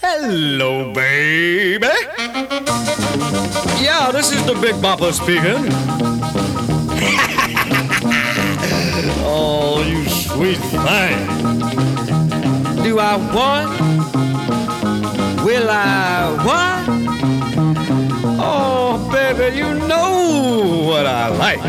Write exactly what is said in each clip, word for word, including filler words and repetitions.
Hello, baby. Yeah, this is the Big Bopper speaking. Oh, you sweet thing. Do I what? Will I what? Oh, baby, you know what I like.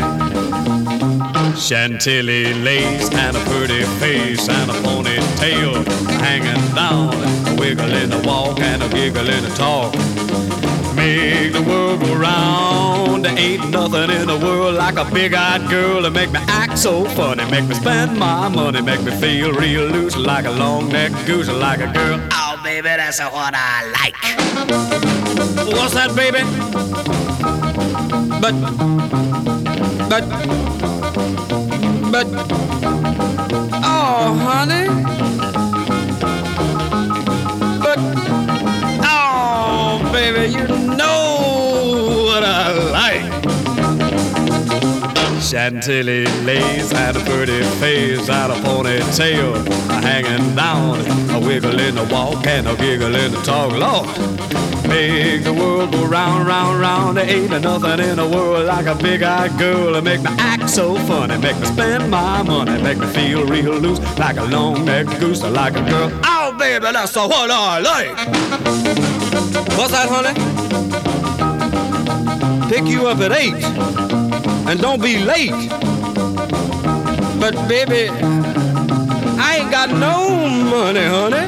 Chantilly lace and a pretty face and a ponytail hanging down, a wiggle in the walk and a giggle in the talk. Make the world go round. There ain't nothing in the world like a big-eyed girl to make me act so funny, make me spend my money, make me feel real loose like a long-necked goose, like a girl. Oh, baby, that's what I like. What's that, baby? But, but, but, oh, honey. But, oh, baby, you know what I like. Chantilly lace and a pretty face and a ponytail hanging down, a wiggle in the walk and a giggle in the talk. Lord, make the world go round, round, round. There ain't nothing in the world like a big-eyed girl to make me act so funny, make me spend my money, make me feel real loose like a long-necked goose, like a girl. Oh, baby, that's what I like. What's that, honey? Pick you up at eight, and don't be late. But, baby, I ain't got no money, honey.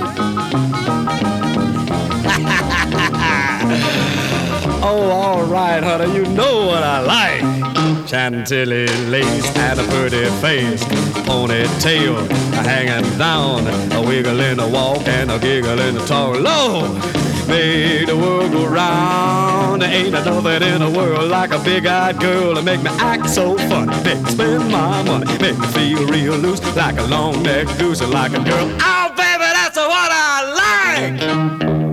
Oh, all right, honey, you know what I like. Chantilly lace and a pretty face, ponytail hanging down, a wiggle in the walk and a giggle in the talk. Lord, make the world go round. There ain't nothing in the world like a big-eyed girl to make me act so funny, make me spend my money, make me feel real loose like a long-necked goose, like a girl. Oh, baby, that's what I like.